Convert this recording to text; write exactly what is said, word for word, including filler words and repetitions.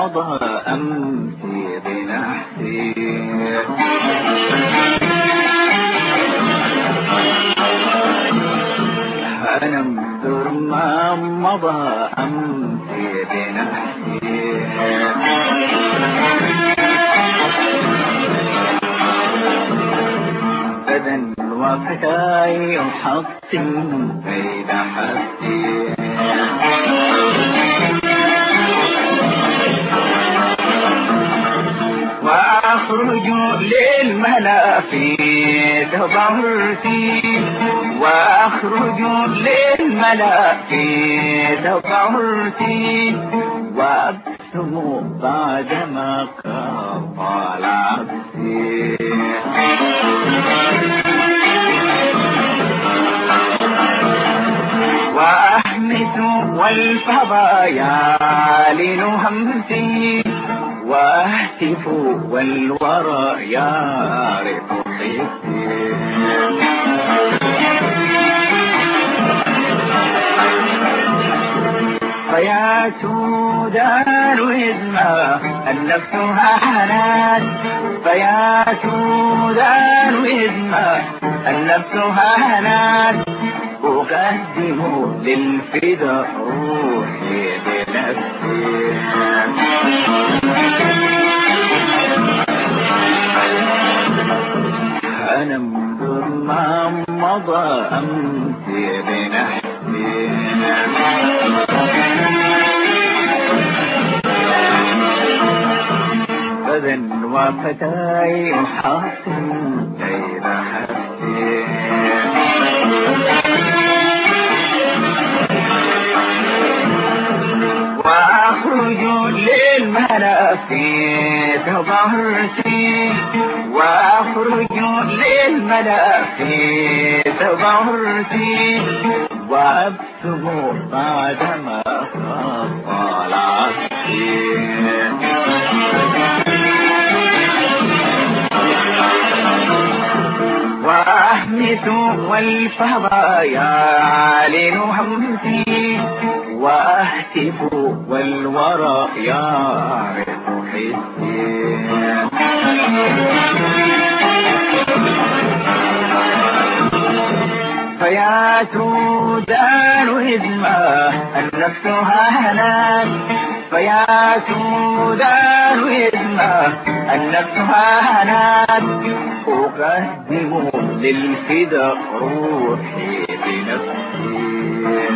مضى أمسي بنحسي أنا انظر ما مضى أمسي بنحسي غدا وفتاي أحطم بين حسي وأخرج للملا في تظاهرتي وأخرج للملا في تظاهرتي وأبسم بعدما طال عبسي وأحمس والفضا يعلن همسي وأهتف والورى يعرف حسي فيا سودان إذ ما ألفتها حنان فيا سودان إذ ما ألفتها حنان أقدم للفدا روحي بنفسي أنا انظر ما مضى أمسي بنحسي غدا وفتاي أحطم بين حسي وأخرج للملا في تظاهرتي وأخرج للملا في تظاهرتي وأبسم بعدما طال عبسي وأحمس والفضا يعلن همسي وأهتف والورى يعرف حسي فيا سودان إذ ما ألفتها هناك فيا سودان إذ ما ألفتها هناك أقدم للفدا روحي بنفسي